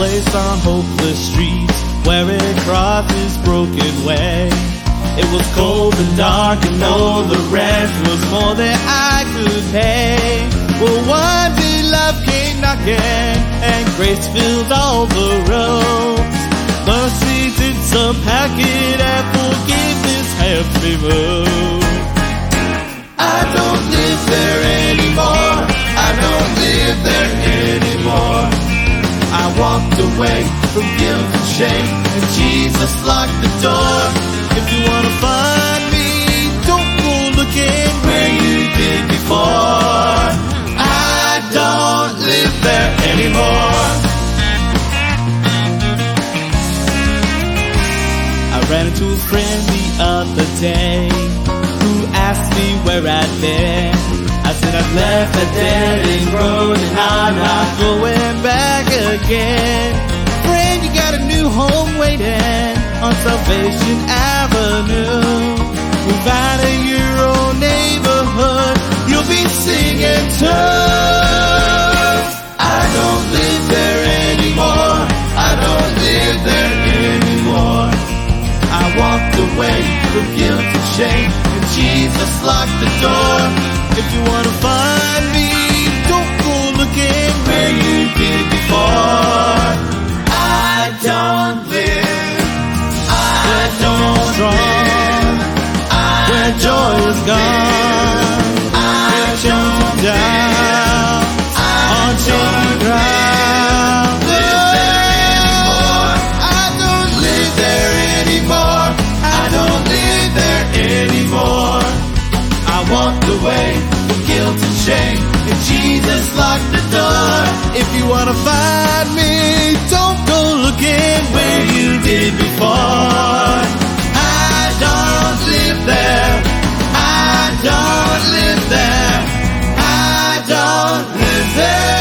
place on hopeless streets where it crosses broken way. It was cold and dark and all the rent was more than I could pay. Well, one day love came knocking and grace filled all the roads. Mercy did some packing and forgiveness helped me move. I don't live there anymore. I don't live there anymore. I walked away from guilt and shame, and Jesus locked the door. If you wanna find me, don't go looking where you did before. I don't live there anymore. I ran into a friend the other day who asked me where I'd been. I said I've left that dead end road and I'm not going back again. Friend, you got a new home waiting on Salvation Avenue. Move out of your old neighborhood, you'll be singing too. I don't live there anymore. I don't live there anymore. I walked away from guilt and shame, and Jesus locked the door. If you wanna find me, don't go looking where you did before. I don't live, I don't strong, where joy is gone, I don't down on shaky ground. I don't live there anymore. I don't live there anymore. I walked away from guilt and shame, and Jesus locked the door. If you wanna find me, don't go looking where you did before. I don't live there. I don't live there. I don't live there.